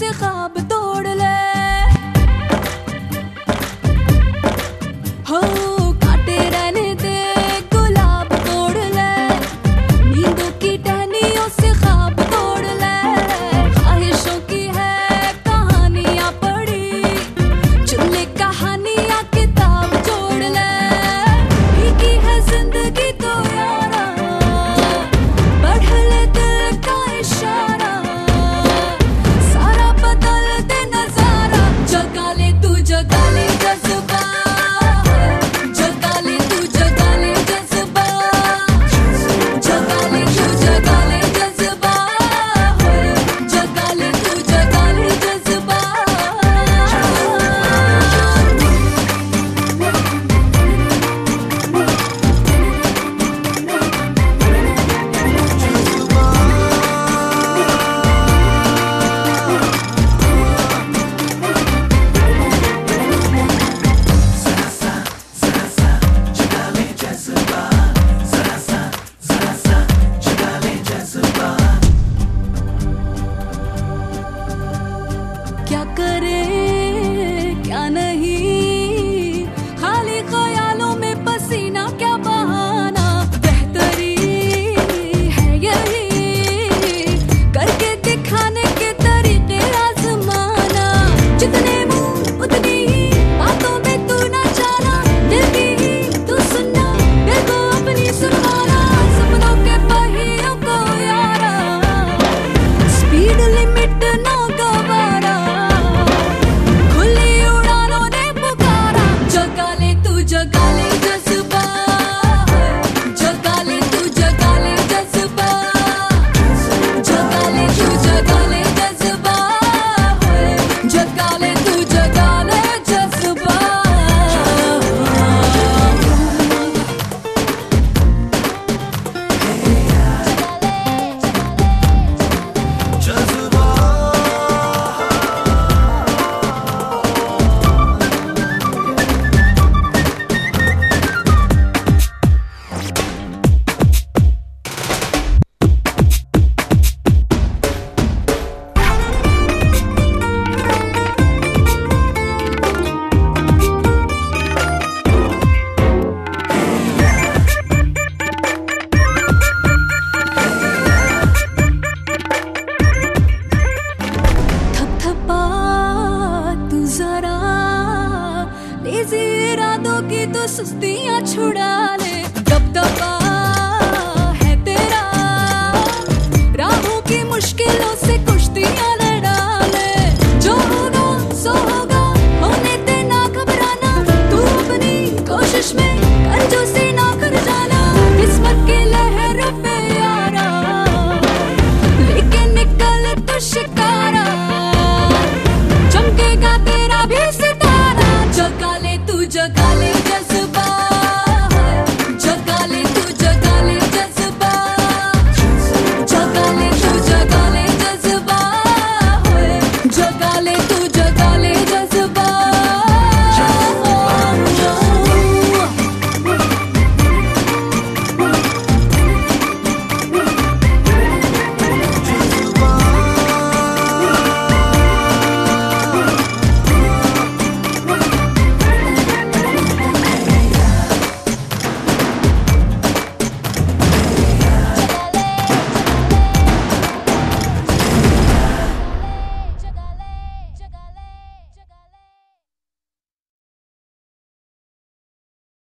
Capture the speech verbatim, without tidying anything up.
के ख्वाब तोड़ ले। हो काटे रहने दे गुलाब तोड़ ले, नींदों की टहनियों से ख्वाब तोड़ ले। ख्वाहिशों की है कहानियां पड़ी, चुन ले कहानियां किताब जोड़ ले। भीगी है जिंदगी तो यारा, बढ़ ले दिल का इशारा, सारा बदल दे नजारा। जगा ले तू जगा ले जज्बा, जगा ले तू जगा ले जज्बा, जगा ले तू जगा ले जज्बा, जगा ले तू जगा ले जज्बा। क्या करे क्या नहीं, खाली ख्यालों में पसीना क्या बहाना। बेहतरी है यही करके दिखाने के तरीके आजमाना। जितने मुंह उतनी ही बातों में तू ना जाना, दिल की ही तू सुनना, दिल को अपनी सुनवाना। सपनों के पहियों को यारा, स्पीड लिमिट ना गवारा, खुली उड़ानों ने पुकारा। जगा ले तू जगा ले जज्बा, जगा ले तू जगा ले जज्बा, जगा ले तू जगा ले जज्बा, जगा ले तू जगा ले जज्बा। थपथपा तू जरा, लेज़ी इरादों की तो सुस्तियां छुड़ा